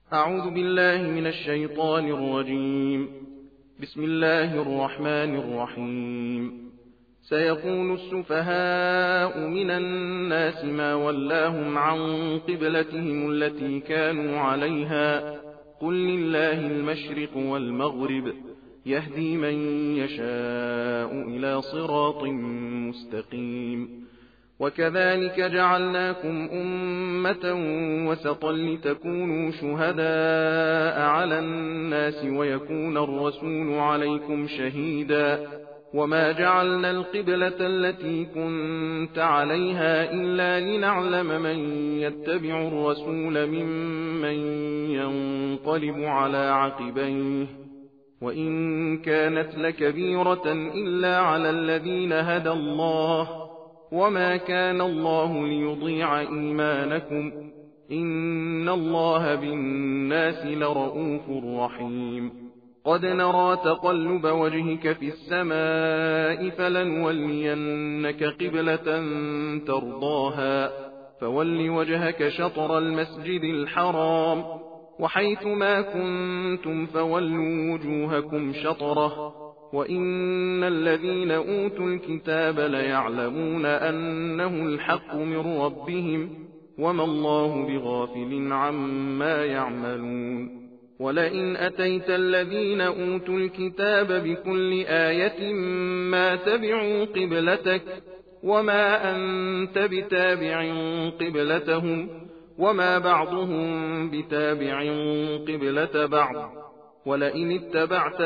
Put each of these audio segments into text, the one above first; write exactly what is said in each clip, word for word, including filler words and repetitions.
أعوذ بالله من الشيطان الرجيم. بسم الله الرحمن الرحيم. سيقول السفهاء من الناس ما ولاهم عن قبلتهم التي كانوا عليها قل لله المشرق والمغرب يهدي من يشاء إلى صراط مستقيم. وكذلك جعلناكم أمة وسطا لتكونوا شهداء على الناس ويكون الرسول عليكم شهيدا وما جعلنا القبلة التي كنت عليها إلا لنعلم من يتبع الرسول ممن ينقلب على عقبيه وإن كانت لكبيرة إلا على الذين هدى الله وما كان الله ليضيع إيمانكم إن الله بالناس لرءوف رحيم. قد نرى تقلب وجهك في السماء فلنولينك قبلة ترضاها فول وجهك شطر المسجد الحرام وحيث ما كنتم فولوا وجوهكم شطره وإن الذين أوتوا الكتاب ليعلمون أنه الحق من ربهم وما الله بغافل عما يعملون. ولئن أتيت الذين أوتوا الكتاب بكل آية ما تبعوا قبلتك وما أنت بتابع قبلتهم وما بعضهم بتابع قبلة بعض ولئن اتبعت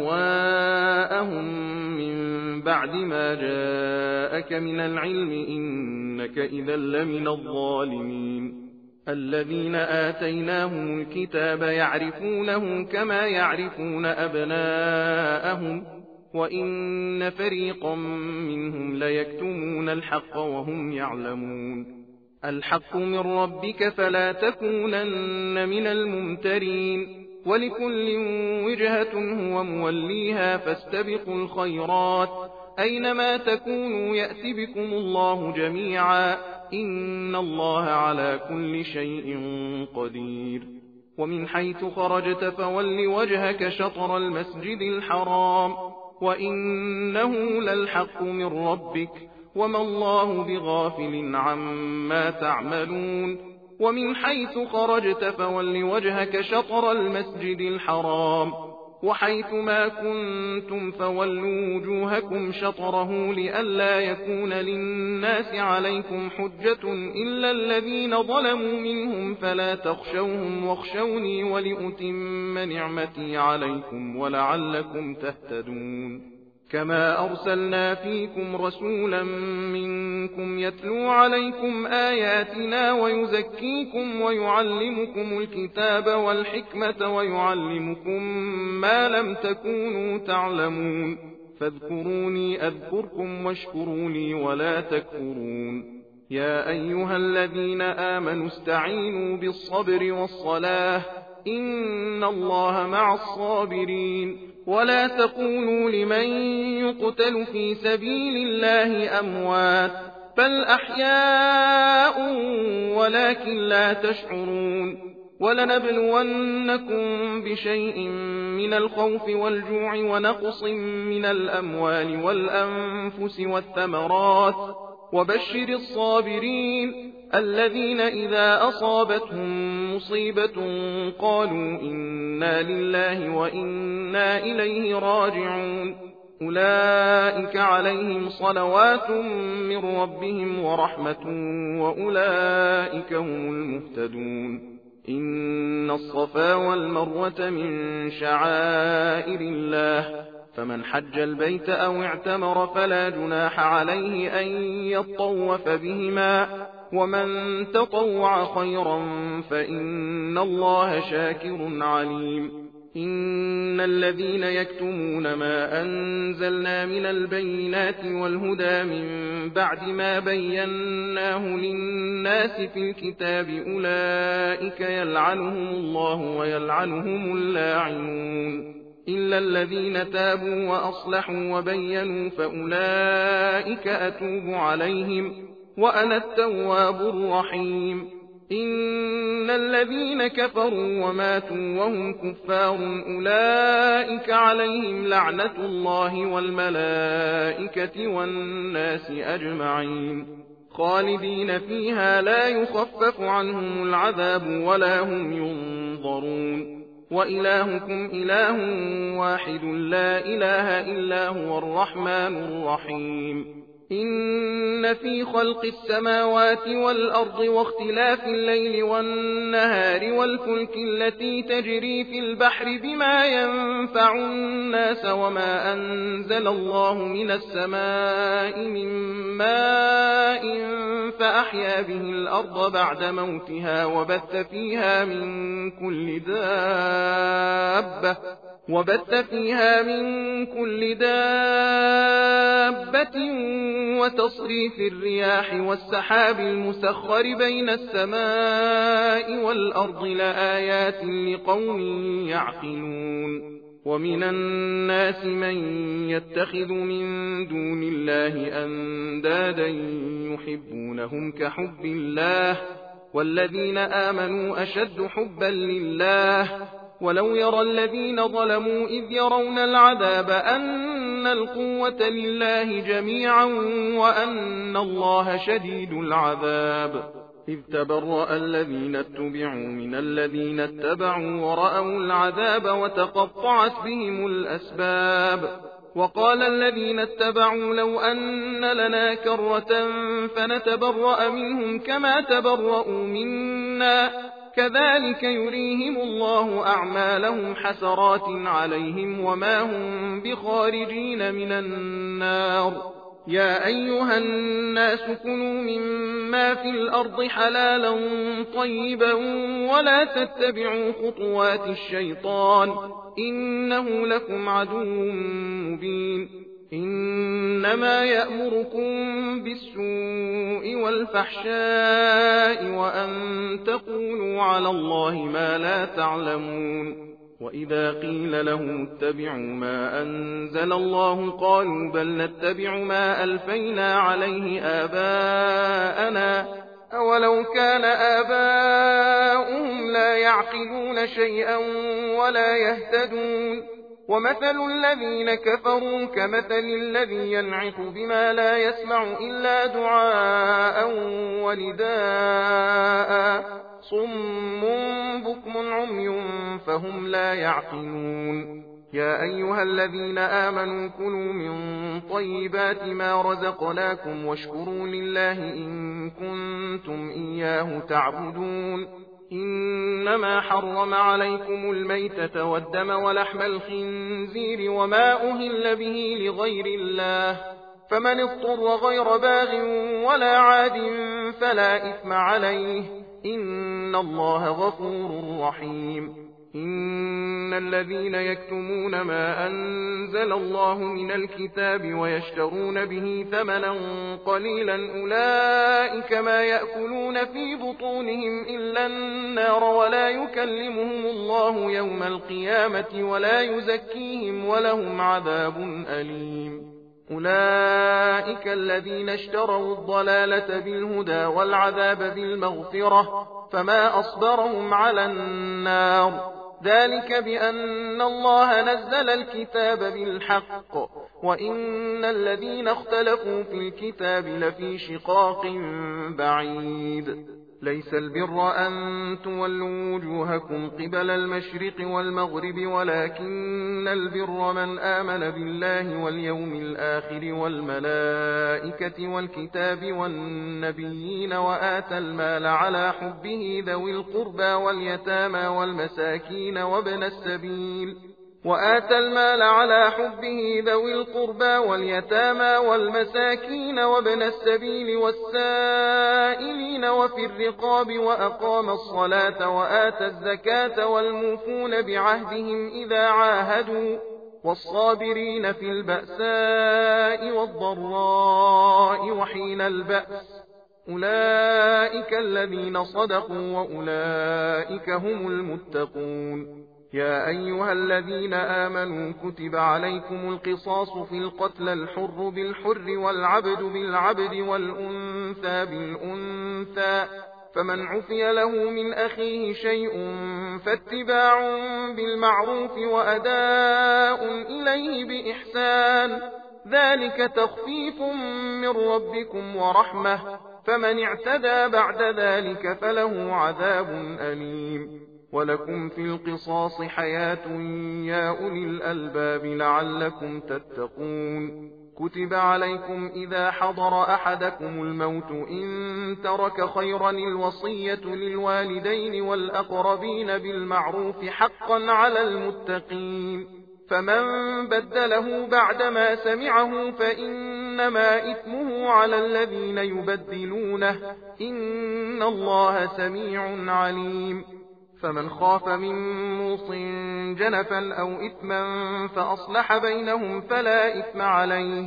أهواءهم من بعد ما جاءك من العلم إنك إذا لمن الظالمين. الذين آتيناهم الكتاب يعرفونه كما يعرفون أبناءهم وإن فريقا منهم ليكتمون الحق وهم يعلمون. الحق من ربك فلا تكونن من الممترين ولكل وجهة هو موليها فاستبقوا الخيرات أينما تكونوا يأت بكم الله جميعا إن الله على كل شيء قدير. ومن حيث خرجت فول وجهك شطر المسجد الحرام وإنه للحق من ربك وما الله بغافل عما تعملون. ومن حيث خرجت فول وجهك شطر المسجد الحرام وحيث ما كنتم فولوا وجوهكم شطره لئلا يكون للناس عليكم حجة إلا الذين ظلموا منهم فلا تخشوهم واخشوني ولأتم نعمتي عليكم ولعلكم تهتدون. كما أرسلنا فيكم رسولا منكم يتلو عليكم آياتنا ويزكيكم ويعلمكم الكتاب والحكمة ويعلمكم ما لم تكونوا تعلمون فاذكروني أذكركم واشكروا لي ولا تكفرون. يا أيها الذين آمنوا استعينوا بالصبر والصلاة إن الله مع الصابرين. ولا تقولوا لمن يقتل في سبيل الله أموات بل أحياء ولكن لا تشعرون. ولنبلونكم بشيء من الخوف والجوع ونقص من الأموال والأنفس والثمرات وبشر الصابرين الذين إذا أصابتهم مصيبة قالوا إنا لله وإنا إليه راجعون أولئك عليهم صلوات من ربهم ورحمة وأولئك هم المهتدون. إن الصفا والمروة من شعائر الله فمن حج البيت أو اعتمر فلا جناح عليه أن يطوف بهما ومن تطوع خيرا فإن الله شاكر عليم. إن الذين يكتمون ما أنزلنا من البينات والهدى من بعد ما بيناه للناس في الكتاب أولئك يلعنهم الله ويلعنهم اللاعنون إلا الذين تابوا وأصلحوا وبينوا فأولئك أتوب عليهم وأنا التواب الرحيم. إن الذين كفروا وماتوا وهم كفار أولئك عليهم لعنة الله والملائكة والناس أجمعين خالدين فيها لا يخفف عنهم العذاب ولا هم ينظرون وإلهكم إله واحد لا إله إلا هو الرحمن الرحيم إن في خلق السماوات والأرض واختلاف الليل والنهار والفلك التي تجري في البحر بما ينفع الناس وما أنزل الله من السماء من ماء فأحيا به الأرض بعد موتها وبث فيها من كل دابة وبث فيها من كل دابة وتصريف الرياح والسحاب المسخر بين السماء والأرض لآيات لقوم يعقلون ومن الناس من يتخذ من دون الله أندادا يحبونهم كحب الله والذين آمنوا أشد حبا لله ولو يرى الذين ظلموا إذ يرون العذاب أن القوة لله جميعا وأن الله شديد العذاب إذ تبرأ الذين اتبعوا من الذين اتبعوا ورأوا العذاب وتقطعت بهم الأسباب وقال الذين اتبعوا لو أن لنا كرة فنتبرأ منهم كما تبرأوا منا كذلك يريهم الله أعمالهم حسرات عليهم وما هم بخارجين من النار يا أيها الناس كلوا مما في الأرض حلالا طيبا ولا تتبعوا خطوات الشيطان إنه لكم عدو مبين إنما يأمركم بالسوء والفحشاء وأن تقولوا على الله ما لا تعلمون وإذا قيل لهم اتبعوا ما أنزل الله قالوا بل نتبع ما ألفينا عليه آباءنا أولو كان آباؤهم لا يعقلون شيئا ولا يهتدون ومثل الذين كفروا كمثل الذي ينعق بما لا يسمع إلا دعاء ونداء صم بكم عمي فهم لا يعقلون يا أيها الذين آمنوا كلوا من طيبات ما رزقناكم واشكروا لله إن كنتم إياه تعبدون إنما حرم عليكم الميتة والدم ولحم الخنزير وما أهل به لغير الله فمن اضطر غير باغ ولا عاد فلا إثم عليه إن الله غفور رحيم إن الذين يكتمون ما أنزل الله من الكتاب ويشترون به ثمنا قليلا أولئك ما يأكلون في بطونهم إلا النار ولا يكلمهم الله يوم القيامة ولا يزكيهم ولهم عذاب أليم أولئك الذين اشتروا الضلالة بالهدى والعذاب بالمغفرة فما أصبرهم على النار ذلك بأن الله نزل الكتاب بالحق وإن الذين اختلفوا في الكتاب لفي شقاق بعيد ليس البر أن تولوا وجوهكم قبل المشرق والمغرب ولكن البر من آمن بالله واليوم الآخر والملائكة والكتاب والنبيين وآتى المال على حبه ذوي القربى واليتامى والمساكين وابن السبيل وآتى المال على حبه ذوي القربى واليتامى والمساكين وابن السبيل والسائلين وفي الرقاب وأقام الصلاة وآتى الزكاة والموفون بعهدهم إذا عاهدوا والصابرين في البأساء والضراء وحين البأس أولئك الذين صدقوا وأولئك هم المتقون يا أيها الذين آمنوا كتب عليكم القصاص في القتل الحر بالحر والعبد بالعبد والأنثى بالأنثى فمن عفي له من أخيه شيء فاتباع بالمعروف وأداء إليه بإحسان، ذلك تخفيف من ربكم ورحمة، فمن اعتدى بعد ذلك فله عذاب أليم. ولكم في القصاص حياة يا أولي الألباب لعلكم تتقون. كتب عليكم إذا حضر أحدكم الموت إن ترك خيرا الوصية للوالدين والأقربين بالمعروف حقا على المتقين، فمن بدله بعدما سمعه فإنما إثمه على الذين يبدلونه، إن الله سميع عليم. فمن خاف من موص جنفا أو إثما فأصلح بينهم فلا إثم عليه،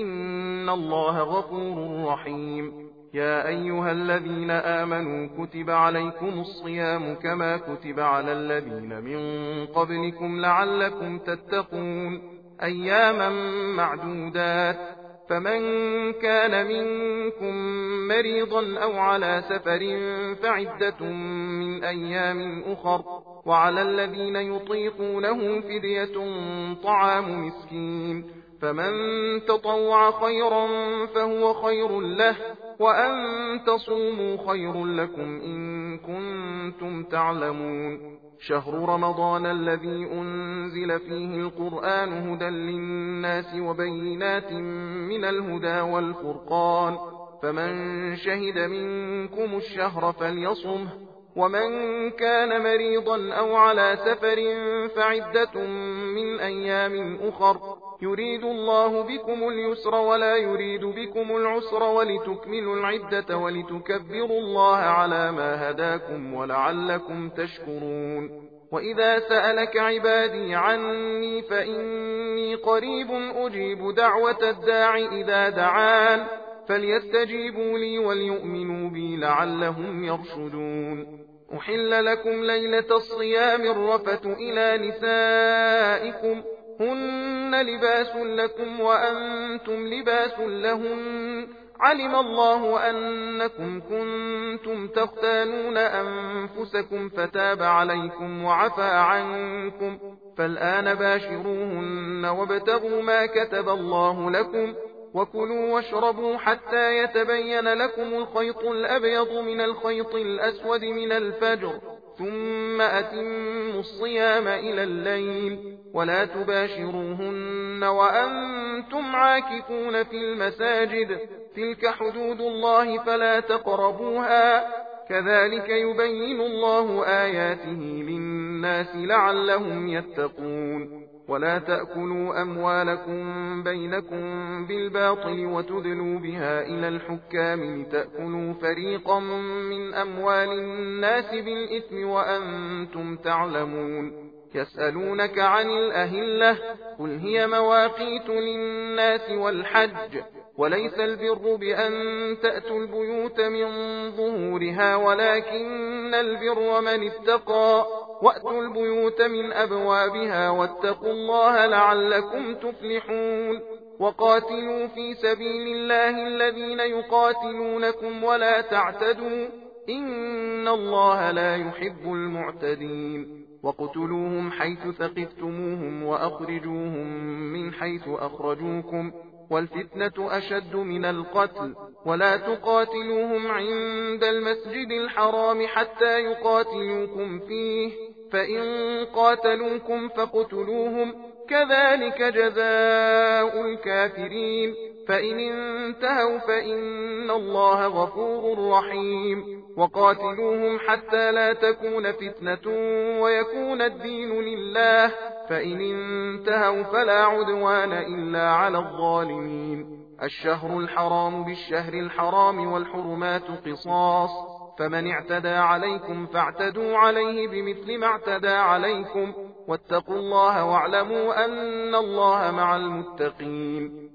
إن الله غفور رحيم. يا أيها الذين آمنوا كتب عليكم الصيام كما كتب على الذين من قبلكم لعلكم تتقون، أياما معدودات، فمن كان منكم مريضا أو على سفر فعدة من أيام أخر، وعلى الذين يطيقونه فدية طعام مسكين، فمن تطوع خيرا فهو خير له، وأن تصوموا خير لكم إن كنتم تعلمون. شهر رمضان الذي أنزل فيه القرآن هدى للناس وبينات من الهدى والفرقان، فمن شهد منكم الشهر فليصمه، ومن كان مريضا أو على سفر فعدة من أيام أخر، يريد الله بكم اليسر ولا يريد بكم العسر ولتكملوا العدة ولتكبروا الله على ما هداكم ولعلكم تشكرون. وإذا سألك عبادي عني فإني قريب أجيب دعوة الداع إذا دعان، فليستجيبوا لي وليؤمنوا بي لعلهم يرشدون. أحل لكم ليلة الصيام الرفث إلى نسائكم، هن لباس لكم وأنتم لباس لهن، علم الله أنكم كنتم تختانون أنفسكم فتاب عليكم وعفى عنكم، فالآن باشروهن وابتغوا ما كتب الله لكم، وكلوا واشربوا حتى يتبين لكم الخيط الأبيض من الخيط الأسود من الفجر، ثم أتموا الصيام إلى الليل، ولا تباشروهن وأنتم عاكفون في المساجد، تلك حدود الله فلا تقربوها، كذلك يبين الله آياته للناس لعلهم يتقون. ولا تأكلوا أموالكم بينكم بالباطل وتدلوا بها إلى الحكام لتأكلوا فريقا من أموال الناس بالإثم وأنتم تعلمون. يسألونك عن الأهلة، قل هي مواقيت للناس والحج، وليس البر بأن تأتوا البيوت من ظهورها ولكن البر من اتقى، وأتوا البيوت من أبوابها واتقوا الله لعلكم تفلحون. وقاتلوا في سبيل الله الذين يقاتلونكم ولا تعتدوا، إن الله لا يحب المعتدين. وقتلوهم حيث ثقفتموهم وأخرجوهم من حيث أخرجوكم، والفتنة أشد من القتل، ولا تقاتلوهم عند المسجد الحرام حتى يقاتلوكم فيه، فإن قاتلوكم فاقتلوهم، كذلك جزاء الكافرين، فإن انتهوا فإن الله غفور رحيم. وقاتلوهم حتى لا تكون فتنة ويكون الدين لله، فإن انتهوا فلا عدوان إلا على الظالمين. الشهر الحرام بالشهر الحرام والحرمات قصاص، فمن اعتدى عليكم فاعتدوا عليه بمثل ما اعتدى عليكم، واتقوا الله واعلموا أن الله مع المتقين.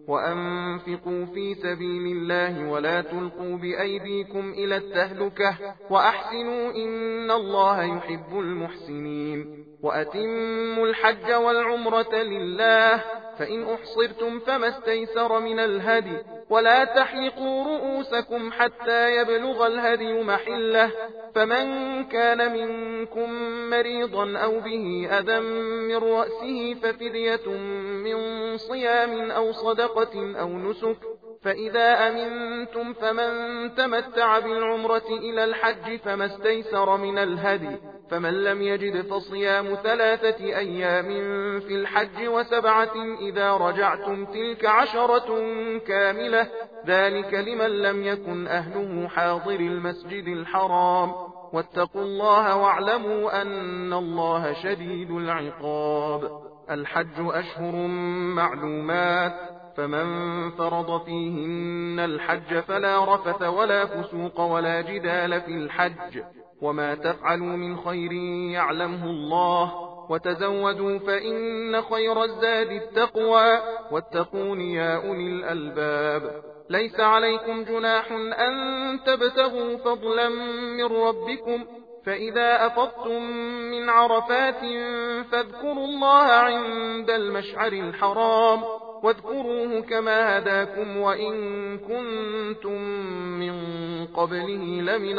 وأنفقوا في سبيل الله ولا تلقوا بأيديكم إلى التهلكة وأحسنوا إن الله يحب المحسنين. وأتموا الحج والعمرة لله، فإن أحصرتم فما استيسر من الهدي، ولا تحلقوا رؤوسكم حتى يبلغ الهدي محله، فمن كان منكم مريضا أو به أذى من رأسه ففدية من صيام أو صدقة أو نسك، فإذا أمنتم فمن تمتع بالعمرة إلى الحج فما استيسر من الهدي، فمن لم يجد فصيام ثلاثة أيام في الحج وسبعة إذا رجعتم تلك عشرة كاملة، ذلك لمن لم يكن أهله حاضر المسجد الحرام. واتقوا الله واعلموا أن الله شديد العقاب. الحج أشهر معلومات، فمن فرض فيهن الحج فلا رفث ولا فسوق ولا جدال في الحج، وما تفعلوا من خير يعلمه الله، وتزودوا فإن خير الزاد التقوى، واتقون يا أولي الألباب. ليس عليكم جناح أن تبتغوا فضلا من ربكم، فإذا أفضتم من عرفات فاذكروا الله عند المشعر الحرام، واذكروه كما هداكم وإن كنتم من قبله لمن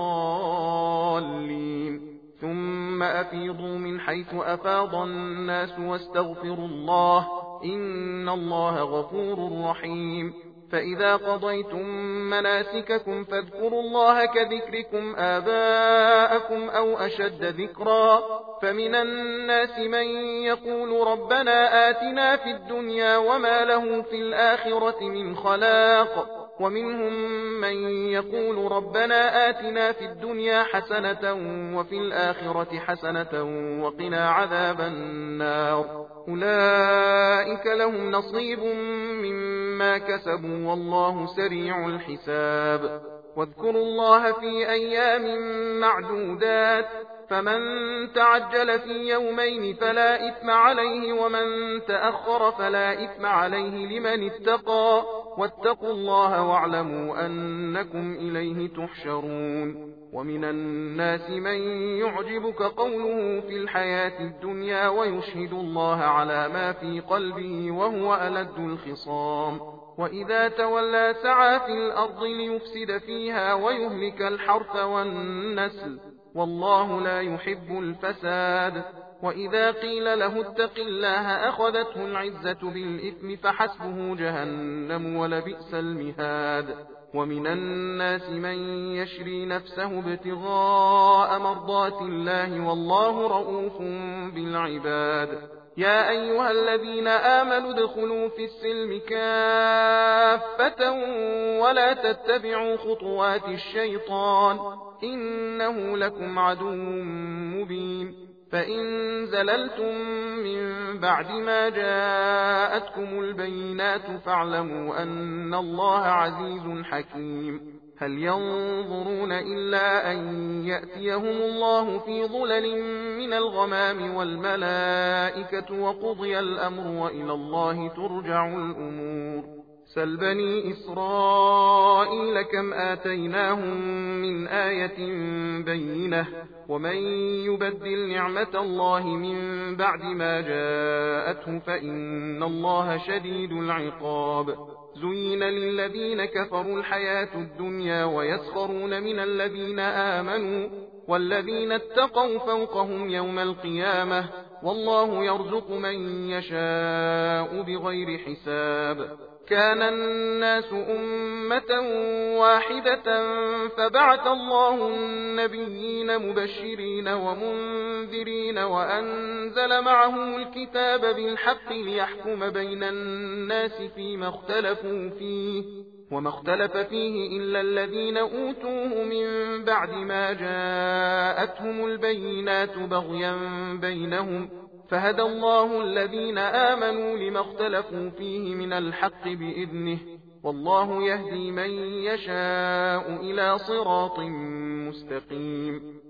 الضالين. ثم أفيضوا من حيث أفاض الناس واستغفروا الله، إن الله غفور رحيم. فإذا قضيتم مناسككم فاذكروا الله كذكركم آباءكم أو أشد ذكرا، فمن الناس من يقول ربنا آتنا في الدنيا وما له في الآخرة من خلاق، ومنهم من يقول ربنا آتنا في الدنيا حسنة وفي الآخرة حسنة وقنا عذاب النار. أولئك لهم نصيب مما كسبوا والله سريع الحساب. واذكروا الله في أيام معدودات، فمن تعجل في يومين فلا إثم عليه ومن تأخر فلا إثم عليه لمن اتقى، واتقوا الله واعلموا أنكم إليه تحشرون. ومن الناس من يعجبك قوله في الحياة الدنيا ويشهد الله على ما في قلبه وهو ألد الخصام، وإذا تولى سعى في الأرض ليفسد فيها ويهلك الحرث والنسل، والله لا يحب الفساد. وإذا قيل له اتق الله أخذته العزة بالإثم فحسبه جهنم ولبئس المهاد. ومن الناس من يشري نفسه ابتغاء مرضات الله والله رؤوف بالعباد. يا أيها الذين آمنوا ادخلوا في السلم كافة ولا تتبعوا خطوات الشيطان إنه لكم عدو مبين. فإن زللتم من بعد ما جاءتكم البينات فاعلموا أن الله عزيز حكيم. هل ينظرون إلا أن يأتيهم الله في ظلل من الغمام والملائكة وقضي الأمر وإلى الله ترجع الأمور. سل بني إسرائيل كم آتيناهم من آية بينة ومن يبدل نعمة الله من بعد ما جاءته فإن الله شديد العقاب. زين للذين كفروا الحياة الدنيا ويسخرون من الذين آمنوا والذين اتقوا فوقهم يوم القيامة والله يرزق من يشاء بغير حساب. كان الناس أمة واحدة فبعث الله النبيين مبشرين ومنذرين وأنزل معهم الكتاب بالحق ليحكم بين الناس فيما اختلفوا فيه وما اختلف فيه إلا الذين أوتوه من بعد ما جاءتهم البينات بغيا بينهم فهدى الله الذين آمنوا لما اختلفوا فيه من الحق بإذنه والله يهدي من يشاء إلى صراط مستقيم.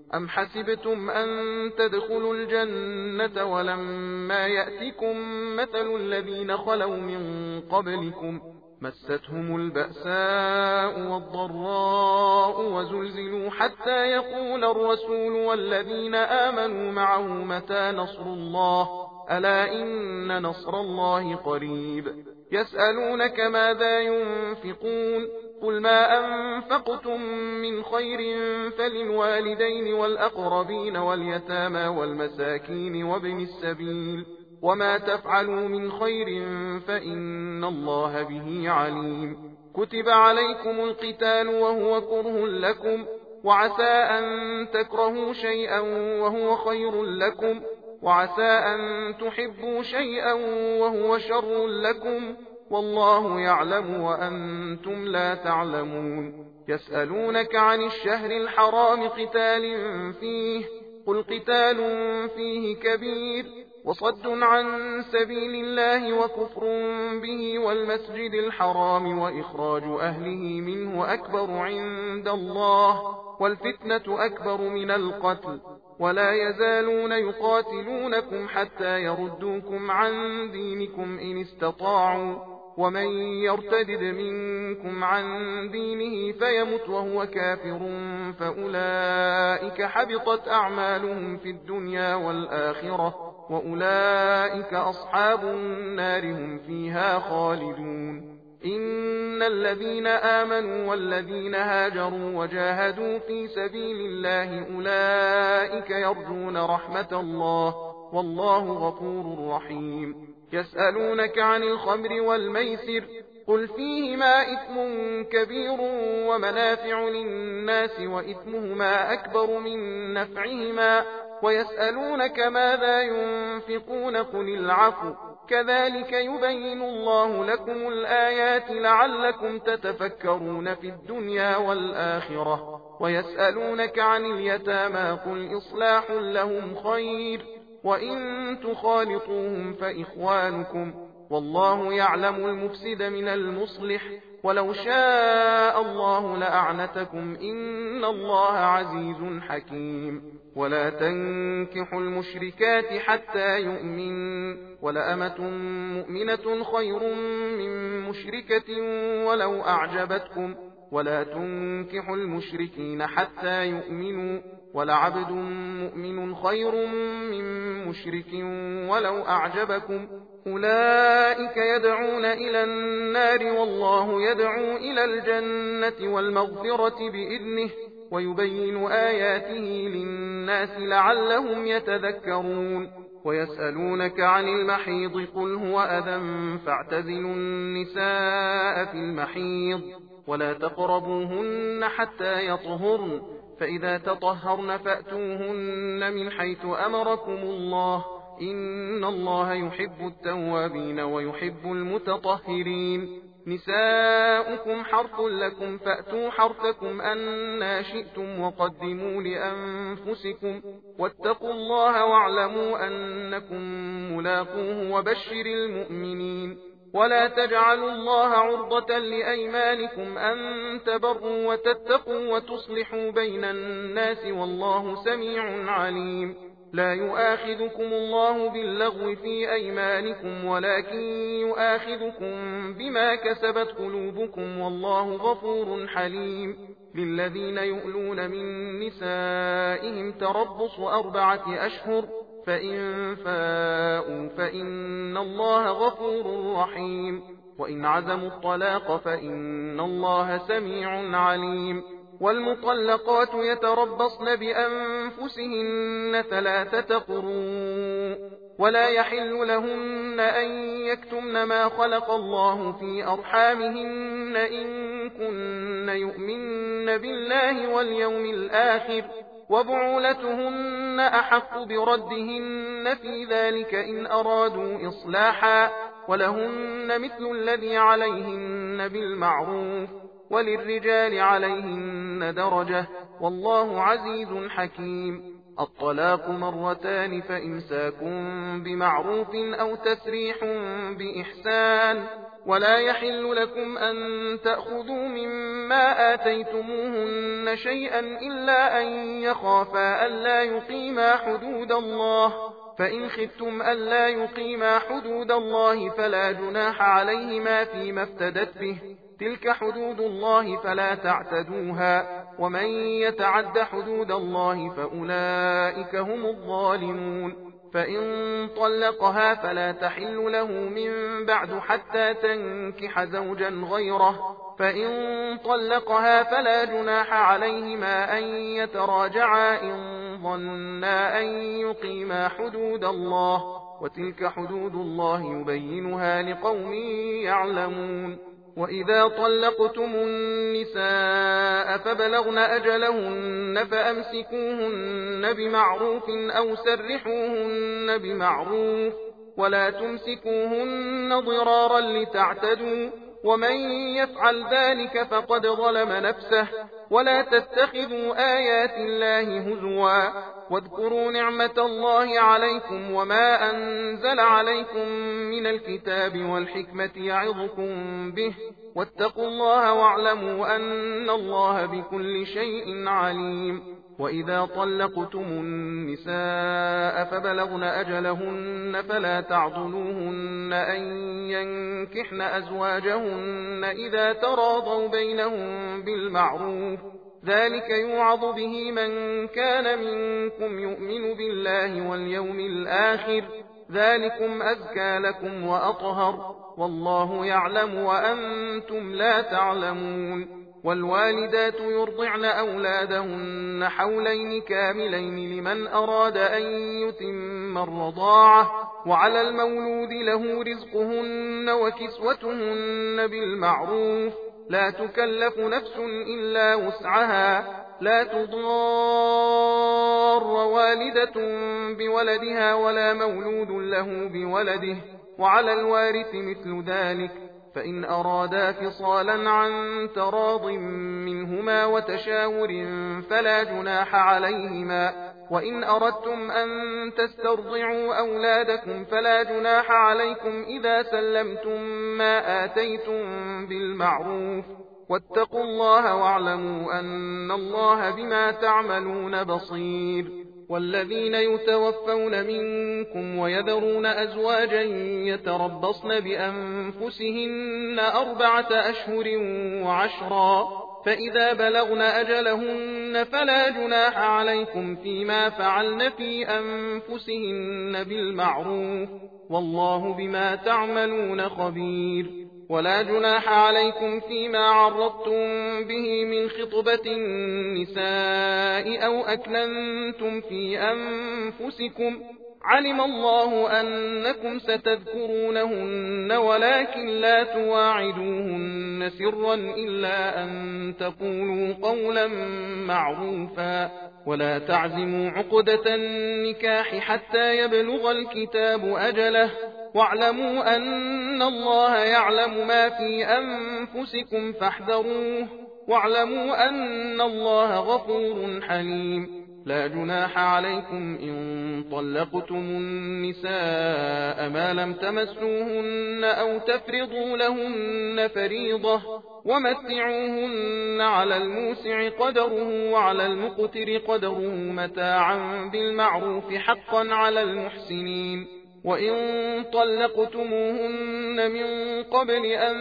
أم حسبتم أن تدخلوا الجنة ولما يأتكم مثل الذين خلوا من قبلكم مستهم البأساء والضراء وزلزلوا حتى يقول الرسول والذين آمنوا معه متى نصر الله ألا إن نصر الله قريب يسألونك ماذا ينفقون قل ما أنفقتم من خير فللوالدين والأقربين واليتامى والمساكين وابن السبيل وما تفعلوا من خير فإن الله به عليم كتب عليكم القتال وهو كره لكم وعسى أن تكرهوا شيئا وهو خير لكم وعسى أن تحبوا شيئا وهو شر لكم والله يعلم وأنتم لا تعلمون يسألونك عن الشهر الحرام قتال فيه قل قتال فيه كبير وصد عن سبيل الله وكفر به والمسجد الحرام وإخراج أهله منه أكبر عند الله والفتنة أكبر من القتل ولا يزالون يقاتلونكم حتى يردوكم عن دينكم إن استطاعوا ومن يرتدد منكم عن دينه فيمت وهو كافر فأولئك حبطت أعمالهم في الدنيا والآخرة وأولئك أصحاب النار هم فيها خالدون إن الذين آمنوا والذين هاجروا وجاهدوا في سبيل الله أولئك يرجون رحمة الله والله غفور رحيم يسألونك عن الخمر والميسر قل فيهما إثم كبير ومنافع للناس وإثمهما أكبر من نفعهما ويسألونك ماذا ينفقون قل العفو كذلك يبين الله لكم الآيات لعلكم تتفكرون في الدنيا والآخرة ويسألونك عن اليتامى قل إصلاح لهم خير وإن تخالطوهم فإخوانكم والله يعلم المفسد من المصلح ولو شاء الله لأعنتكم إن الله عزيز حكيم ولا تنكحوا المشركات حتى يؤمن ولأمة مؤمنة خير من مشركة ولو أعجبتكم ولا تنكحوا المشركين حتى يؤمنوا ولعبد مؤمن خير من مشرك ولو أعجبكم أولئك يدعون إلى النار والله يدعو إلى الجنة والمغفرة بإذنه ويبين آياته للناس لعلهم يتذكرون ويسألونك عن المحيض قل هو أذى فاعتزلوا النساء في المحيض ولا تقربوهن حتى يطهرن فإذا تطهرن فأتوهن من حيث أمركم الله إن الله يحب التوابين ويحب المتطهرين نساؤكم حرث لكم فأتوا حرثكم أنا شئتم وقدموا لأنفسكم واتقوا الله واعلموا أنكم ملاقوه وبشر المؤمنين ولا تجعلوا الله عرضة لأيمانكم أن تبروا وتتقوا وتصلحوا بين الناس والله سميع عليم لا يؤاخذكم الله باللغو في أيمانكم ولكن يؤاخذكم بما كسبت قلوبكم والله غفور حليم للذين يؤلون من نسائهم تربص أربعة أشهر فإن فاءوا فإن الله غفور رحيم وإن عزموا الطلاق فإن الله سميع عليم والمطلقات يتربصن بأنفسهن ثلاثة قروء ولا يحل لهن أن يكتمن ما خلق الله في أرحامهن إن كن يؤمن بالله واليوم الآخر وبعولتهن أحق بردهن في ذلك إن أرادوا إصلاحا ولهن مثل الذي عليهن بالمعروف وللرجال عليهن درجة والله عزيز حكيم الطلاق مرتان فإمساك بمعروف أو تسريح بإحسان ولا يحل لكم أن تأخذوا مما آتيتموهن شيئا إلا أن يخافا ألا يقيما حدود الله، فإن خفتم ألا يقيما حدود الله فلا جناح عليهما فيما افتدت به، تلك حدود الله فلا تعتدوها، ومن يتعد حدود الله فأولئك هم الظالمون. فإن طلقها فلا تحل له من بعد حتى تنكح زوجا غيره، فإن طلقها فلا جناح عليهما أن يتراجعا إن ظنا أن يقيما حدود الله، وتلك حدود الله يبينها لقوم يعلمون. وإذا طلقتم النساء فبلغن أجلهن فأمسكوهن بمعروف أو سرحوهن بمعروف، ولا تمسكوهن ضرارا لتعتدوا، ومن يفعل ذلك فقد ظلم نفسه. ولا تتخذوا آيات الله هزوا، واذكروا نعمة الله عليكم وما أنزل عليكم من الكتاب والحكمة يعظكم به، واتقوا الله واعلموا أن الله بكل شيء عليم. وإذا طلقتم النساء فبلغن أجلهن فلا تعضلوهن أن ينكحن أزواجهن إذا تراضوا بينهم بالمعروف، ذلك يوعظ به من كان منكم يؤمن بالله واليوم الآخر، ذلكم أزكى لكم وأطهر، والله يعلم وأنتم لا تعلمون. والوالدات يرضعن أولادهن حولين كاملين لمن أراد أن يتم الرضاعة، وعلى المولود له رزقهن وكسوتهن بالمعروف، لا تكلف نفس إلا وسعها، لا تضار والدة بولدها ولا مولود له بولده، وعلى الوارث مثل ذلك، فإن أرادا فصالا عن تراض منهما وتشاور فلا جناح عليهما. وإن أردتم أن تسترضعوا أولادكم فلا جناح عليكم إذا سلمتم ما آتيتم بالمعروف، واتقوا الله واعلموا أن الله بما تعملون بصير. والذين يتوفون منكم ويذرون أزواجا يتربصن بأنفسهن أربعة أشهر وعشرا، فإذا بلغن أجلهن فلا جناح عليكم فيما فعلن في أنفسهن بالمعروف، والله بما تعملون خبير. ولا جناح عليكم فيما عرضتم به من خطبة النساء أو أكننتم في أنفسكم، علم الله أنكم ستذكرونهن ولكن لا تواعدوهن سرا إلا أن تقولوا قولا معروفا، ولا تعزموا عقدة النكاح حتى يبلغ الكتاب أجله، واعلموا أن الله يعلم ما في أنفسكم فاحذروه، واعلموا أن الله غفور حليم. لا جناح عليكم إن طلقتم النساء ما لم تمسوهن أو تفرضوا لهن فريضة، ومتعوهن على الموسع قدره وعلى المقتر قدره متاعا بالمعروف حقا على المحسنين. وإن طلقتموهن من قبل أن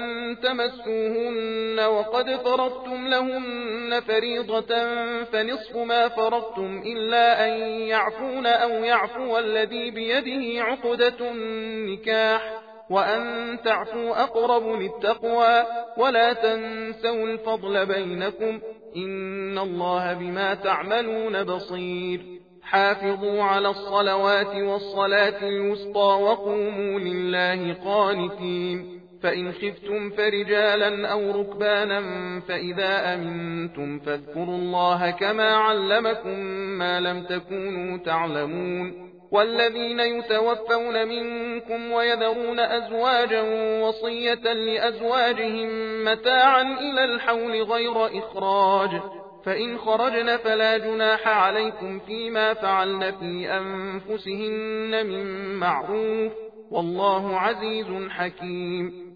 تمسوهن وقد فرضتم لهن فريضة فنصف ما فرضتم إلا أن يعفون أو يعفو الذي بيده عقدة النكاح، وأن تعفوا أقرب للتقوى، ولا تنسوا الفضل بينكم، إن الله بما تعملون بصير. حافظوا على الصلوات والصلاة الوسطى وقوموا لله قانتين. فإن خفتم فرجالا أو ركبانا فإذا أمنتم فاذكروا الله كما علمكم ما لم تكونوا تعلمون. والذين يتوفون منكم ويذرون أزواجا وصية لأزواجهم متاعا إلى الحول غير إخراج، فإن خرجن فلا جناح عليكم فيما فعلن في أنفسهن من معروف، والله عزيز حكيم.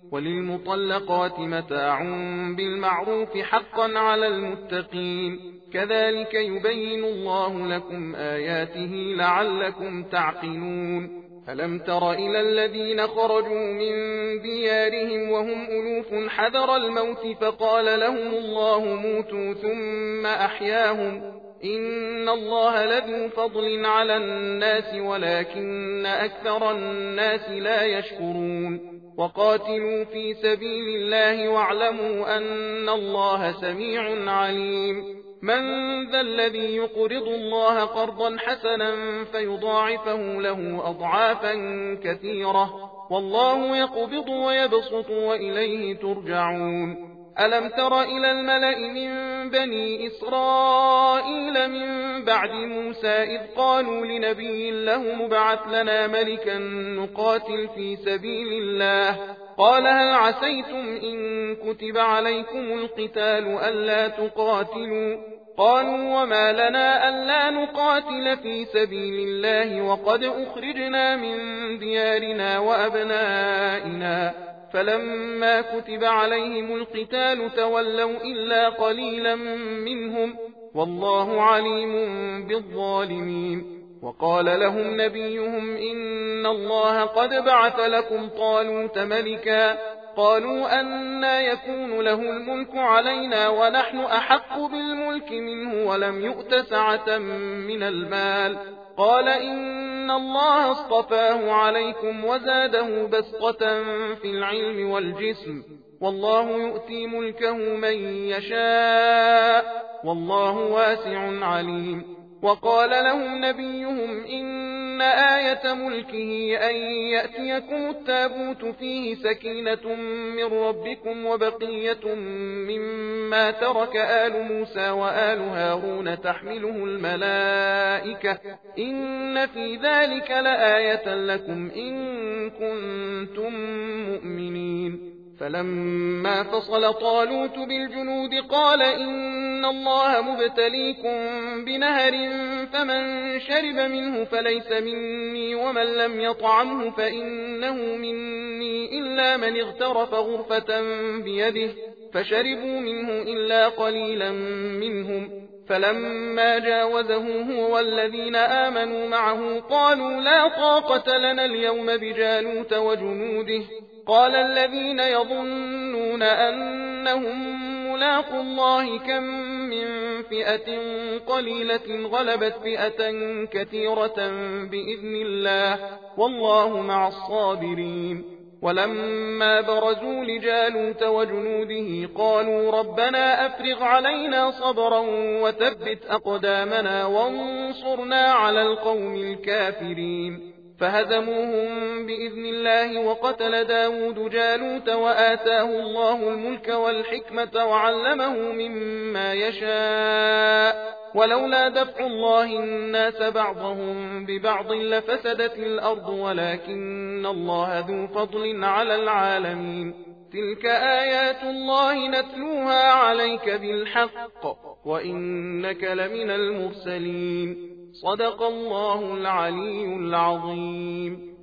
وللمطلقات متاع بالمعروف حقا على المتقين كذلك يبين الله لكم آياته لعلكم تعقلون ألم تر إلى الذين خرجوا من ديارهم وهم ألوف حذر الموت فقال لهم الله موتوا ثم أحياهم إن الله لذو فضل على الناس ولكن أكثر الناس لا يشكرون وقاتلوا في سبيل الله واعلموا أن الله سميع عليم من ذا الذي يقرض الله قرضا حسنا فيضاعفه له أضعافا كثيرة والله يقبض ويبسط وإليه ترجعون ألم تر إلى الملأ من بني إسرائيل من بعد موسى إذ قالوا لنبي له مبعث لنا ملكا نقاتل في سبيل الله قال هل عسيتم إن كتب عليكم القتال ألا تقاتلوا قالوا وما لنا ألا نقاتل في سبيل الله وقد أخرجنا من ديارنا وأبنائنا فلما كتب عليهم القتال تولوا إلا قليلا منهم والله عليم بالظالمين وقال لهم نبيهم إن الله قد بعث لكم طالوت ملكا قالوا أنى يكون له الملك علينا ونحن أحق بالملك منه ولم يؤت سعة من المال قال إن الله اصطفاه عليكم وزاده بسطة في العلم والجسم والله يؤتي ملكه من يشاء والله واسع عليم وقال لهم نبيهم إن آية ملكه أن يأتيكم التابوت فيه سكينة من ربكم وبقية مما ترك آل موسى وآل هارون تحمله الملائكة إن في ذلك لآية لكم إن كنتم مؤمنين فلما فصل طالوت بالجنود قال إن الله مبتليكم بنهر فمن شرب منه فليس مني ومن لم يطعمه فإنه مني إلا من اغترف غرفة بيده فشربوا منه إلا قليلا منهم فلما جاوزه هو والذين آمنوا معه قالوا لا طاقة لنا اليوم بجالوت وجنوده قال الذين يظنون أنهم ملاقوا الله كم من فئة قليلة غلبت فئة كثيرة بإذن الله والله مع الصابرين ولما برزوا لجالوت وجنوده قالوا ربنا أفرغ علينا صبرا وثبت أقدامنا وانصرنا على القوم الكافرين فهزموهم بإذن الله وقتل داود جالوت وآتاه الله الملك والحكمة وعلمه مما يشاء ولولا دفع الله الناس بعضهم ببعض لفسدت الأرض ولكن الله ذو فضل على العالمين تلك آيات الله نتلوها عليك بالحق وإنك لمن المرسلين صدق الله العلي العظيم.